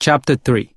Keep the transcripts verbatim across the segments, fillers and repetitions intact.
Chapter three.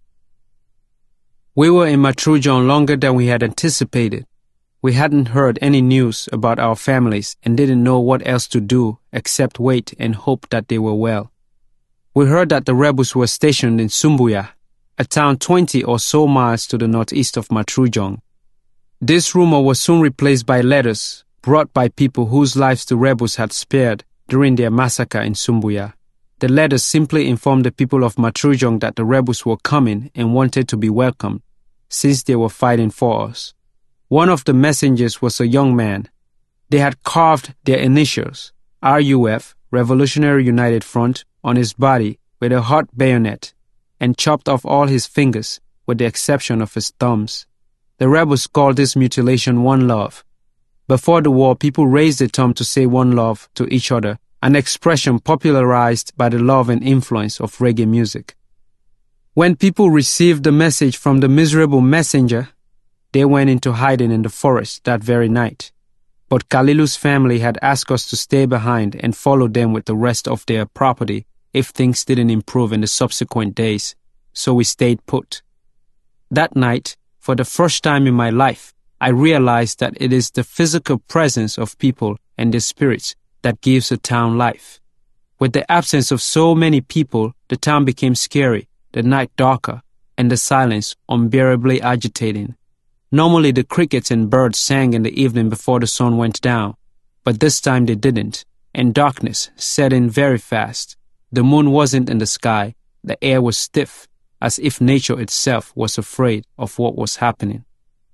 We were in Matrujon longer than we had anticipated. We hadn't heard any news about our families and didn't know what else to do except wait and hope that they were well. We heard that the rebels were stationed in Sumbuya, a town twenty or so miles to the northeast of Matrujon. This rumor was soon replaced by letters brought by people whose lives the rebels had spared during their massacre in Sumbuya. The letters simply informed the people of Matrujon that the rebels were coming and wanted to be welcomed, since they were fighting for us. One of the messengers was a young man. They had carved their initials, R U F, Revolutionary United Front, on his body with a hot bayonet, and chopped off all his fingers, with the exception of his thumbs. The rebels called this mutilation One Love. Before the war, people raised the term to say One Love to each other, an expression popularized by the love and influence of reggae music. When people received the message from the miserable messenger, they went into hiding in the forest that very night. But Kalilu's family had asked us to stay behind and follow them with the rest of their property if things didn't improve in the subsequent days, so we stayed put. That night, for the first time in my life, I realized that it is the physical presence of people and their spirits that gives a town life. With the absence of so many people, the town became scary, the night darker, and the silence unbearably agitating. Normally the crickets and birds sang in the evening before the sun went down, but this time they didn't, and darkness set in very fast. The moon wasn't in the sky, the air was stiff, as if nature itself was afraid of what was happening.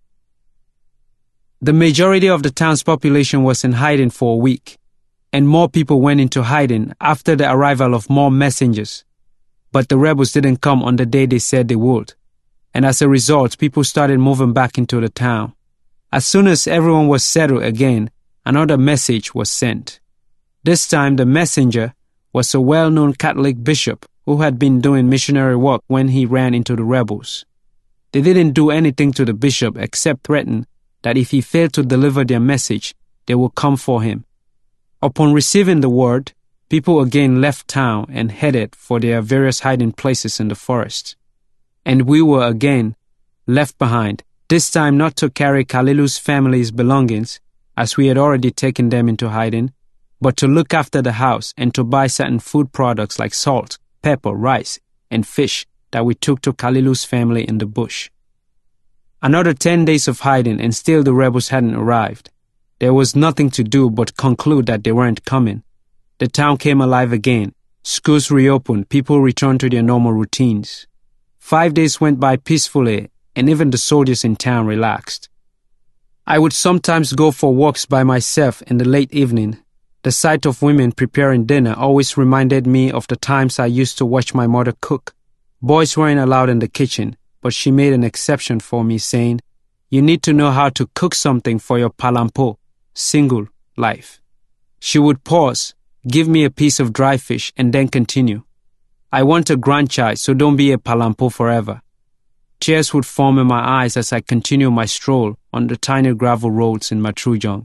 The majority of the town's population was in hiding for a week, and more people went into hiding after the arrival of more messengers. But the rebels didn't come on the day they said they would, and as a result, people started moving back into the town. As soon as everyone was settled again, another message was sent. This time, the messenger was a well-known Catholic bishop who had been doing missionary work when he ran into the rebels. They didn't do anything to the bishop except threaten that if he failed to deliver their message, they would come for him. Upon receiving the word, people again left town and headed for their various hiding places in the forest. And we were again left behind, this time not to carry Kalilu's family's belongings, as we had already taken them into hiding, but to look after the house and to buy certain food products like salt, pepper, rice, and fish that we took to Kalilu's family in the bush. Another ten days of hiding and still the rebels hadn't arrived. There was nothing to do but conclude that they weren't coming. The town came alive again. Schools reopened, people returned to their normal routines. Five days went by peacefully, and even the soldiers in town relaxed. I would sometimes go for walks by myself in the late evening. The sight of women preparing dinner always reminded me of the times I used to watch my mother cook. Boys weren't allowed in the kitchen, but she made an exception for me, saying, "You need to know how to cook something for your palampo, single life." She would pause, give me a piece of dry fish, and then continue. "I want a grandchild, so don't be a palampo forever." Tears would form in my eyes as I continued my stroll on the tiny gravel roads in Matrujon.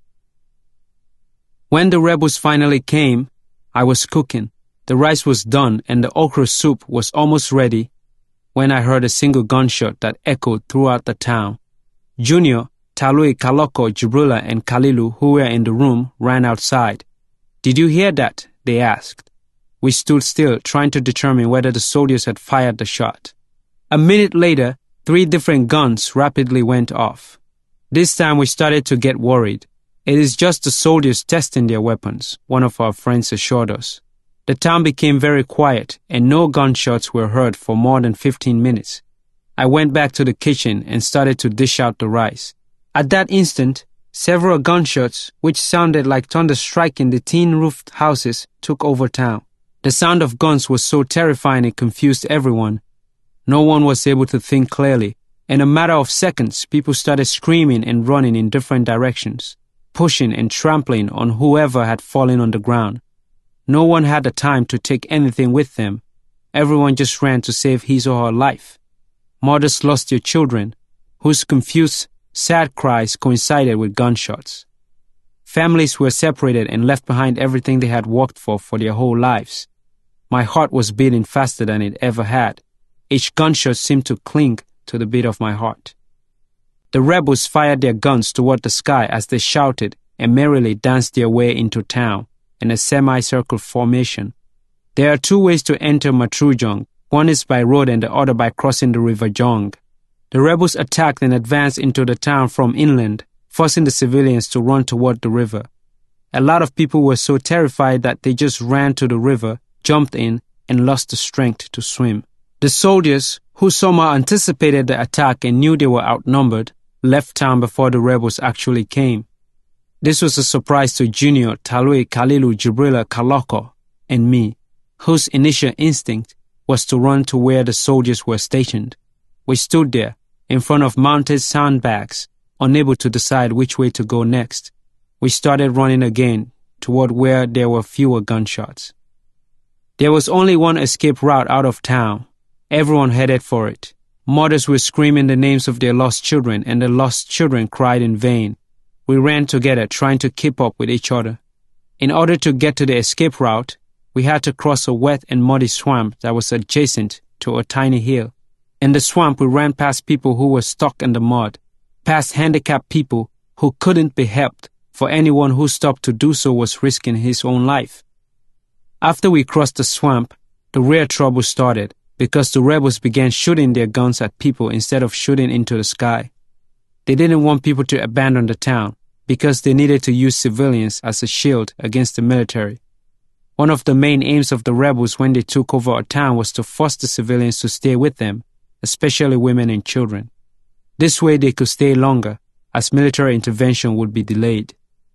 When the rebels finally came, I was cooking. The rice was done and the okra soup was almost ready when I heard a single gunshot that echoed throughout the town. Junior, Talui, Kaloko, Jibrila, and Kalilu, who were in the room, ran outside. "Did you hear that?" they asked. We stood still, trying to determine whether the soldiers had fired the shot. A minute later, three different guns rapidly went off. This time we started to get worried. "It is just the soldiers testing their weapons," one of our friends assured us. The town became very quiet, and no gunshots were heard for more than fifteen minutes. I went back to the kitchen and started to dish out the rice. At that instant, several gunshots, which sounded like thunder striking the tin-roofed houses, took over town. The sound of guns was so terrifying it confused everyone. No one was able to think clearly. In a matter of seconds, people started screaming and running in different directions, pushing and trampling on whoever had fallen on the ground. No one had the time to take anything with them. Everyone just ran to save his or her life. Mothers lost their children, whose confused, sad cries coincided with gunshots. Families were separated and left behind everything they had worked for for their whole lives. My heart was beating faster than it ever had. Each gunshot seemed to cling to the beat of my heart. The rebels fired their guns toward the sky as they shouted and merrily danced their way into town in a semicircle formation. There are two ways to enter Matrujong. One is by road and the other by crossing the river Jong. The rebels attacked and advanced into the town from inland, forcing the civilians to run toward the river. A lot of people were so terrified that they just ran to the river, jumped in, and lost the strength to swim. The soldiers, who somehow anticipated the attack and knew they were outnumbered, left town before the rebels actually came. This was a surprise to Junior, Talui, Kalilu, Jibrila, Kaloko, and me, whose initial instinct was to run to where the soldiers were stationed. We stood there, in front of mounted sandbags, unable to decide which way to go next. We started running again, toward where there were fewer gunshots. There was only one escape route out of town. Everyone headed for it. Mothers were screaming the names of their lost children, and the lost children cried in vain. We ran together, trying to keep up with each other. In order to get to the escape route, we had to cross a wet and muddy swamp that was adjacent to a tiny hill. In the swamp, we ran past people who were stuck in the mud, past handicapped people who couldn't be helped, for anyone who stopped to do so was risking his own life. After we crossed the swamp, the real trouble started, because the rebels began shooting their guns at people instead of shooting into the sky. They didn't want people to abandon the town, because they needed to use civilians as a shield against the military. One of the main aims of the rebels when they took over a town was to force the civilians to stay with them, especially women and children. This way they could stay longer, as military intervention would be delayed.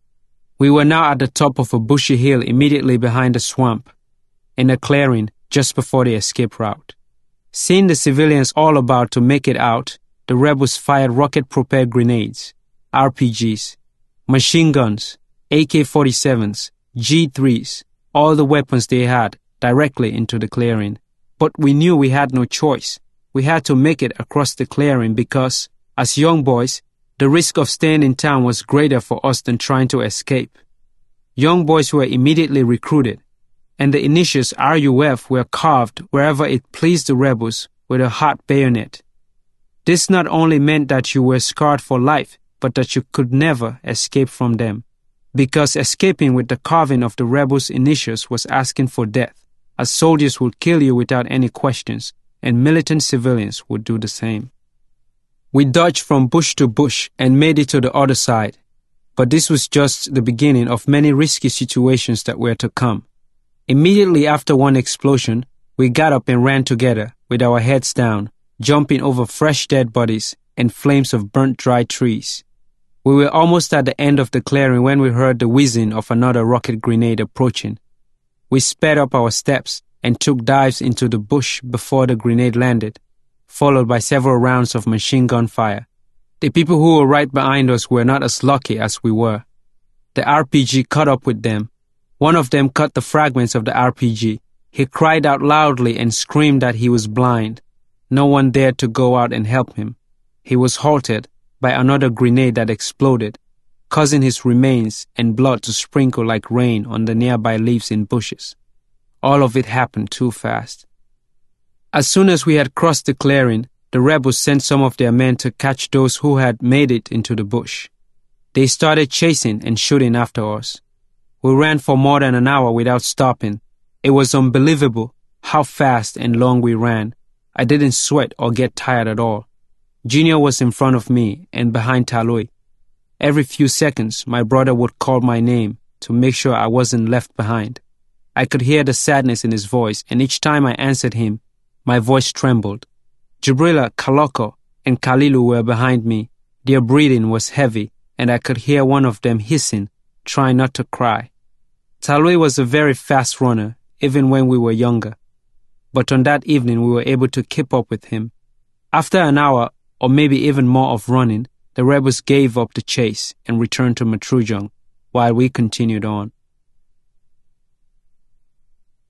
We were now at the top of a bushy hill immediately behind the swamp, in a clearing just before the escape route. Seeing the civilians all about to make it out, the rebels fired rocket-propelled grenades, R P Gs, machine guns, A K forty-sevens, G threes, all the weapons they had, directly into the clearing. But we knew we had no choice. We had to make it across the clearing because, as young boys, the risk of staying in town was greater for us than trying to escape. Young boys were immediately recruited, and the initials R U F were carved wherever it pleased the rebels with a hot bayonet. This not only meant that you were scarred for life, but that you could never escape from them, because escaping with the carving of the rebels' initials was asking for death, as soldiers would kill you without any questions, and militant civilians would do the same. We dodged from bush to bush and made it to the other side, but this was just the beginning of many risky situations that were to come. Immediately after one explosion, we got up and ran together with our heads down, jumping over fresh dead bodies and flames of burnt dry trees. We were almost at the end of the clearing when we heard the whizzing of another rocket grenade approaching. We sped up our steps and took dives into the bush before the grenade landed, followed by several rounds of machine gun fire. The people who were right behind us were not as lucky as we were. The R P G caught up with them. One of them cut the fragments of the R P G. He cried out loudly and screamed that he was blind. No one dared to go out and help him. He was halted by another grenade that exploded, causing his remains and blood to sprinkle like rain on the nearby leaves and bushes. All of it happened too fast. As soon as we had crossed the clearing, the rebels sent some of their men to catch those who had made it into the bush. They started chasing and shooting after us. We ran for more than an hour without stopping. It was unbelievable how fast and long we ran. I didn't sweat or get tired at all. Junior was in front of me and behind Talui. Every few seconds, my brother would call my name to make sure I wasn't left behind. I could hear the sadness in his voice, and each time I answered him, my voice trembled. Jibrila, Kaloko, and Kalilu were behind me. Their breathing was heavy, and I could hear one of them hissing, trying not to cry. Talui was a very fast runner, even when we were younger. But on that evening, we were able to keep up with him. After an hour, or maybe even more of running, the rebels gave up the chase and returned to Matrujong, while we continued on.